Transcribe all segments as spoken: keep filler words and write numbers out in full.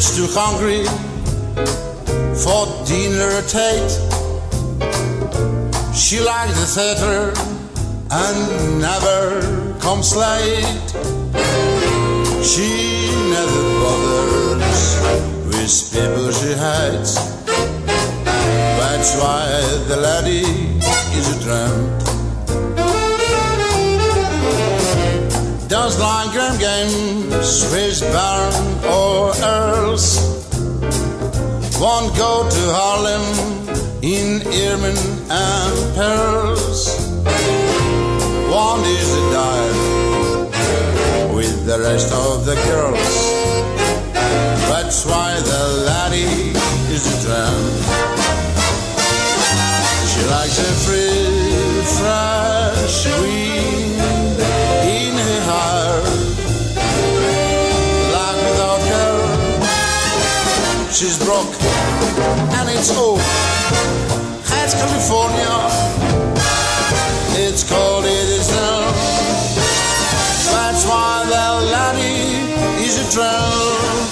gets too hungry for dinner at eight. She likes the theater and never comes late. She never bothers with people she hates. That's why the lady is a tramp. Does like grand games with Baron or Earls. Won't go to Harlem in ermine and pearls. One is a dive with the rest of the girls. That's why the laddie is a tramp. She likes a free, fresh wind in her heart. Like without her, she's broke and it's old. It's California, it's cold, it is now. That's why the laddie is a tramp.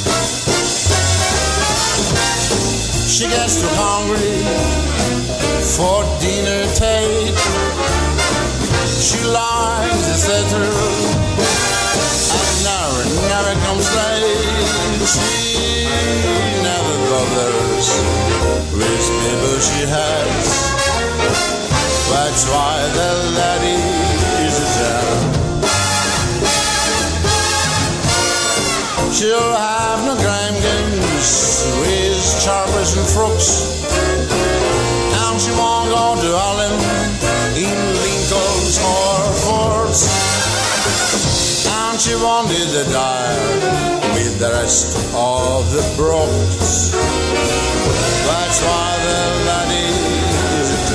She gets too hungry for dinner date. She likes the theater and never, never comes late. She never bothers with people she has. That's why the laddie is a tramp. She'll have no grand games with Charpers and Frooks, and she won't go to Harlem in Lincolns or Fords, and she won't do the dive with the rest of the brooks. That's why the laddie is a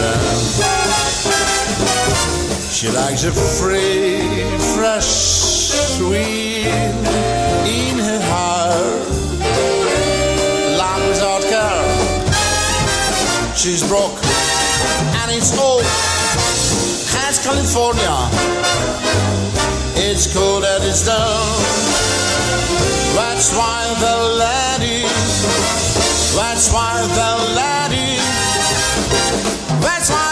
tramp. She likes a free, fresh wind in her heart. Like without care, she's broke and it's old. Has California, it's cold and it's down. That's why the laddie, that's why the laddie, that's why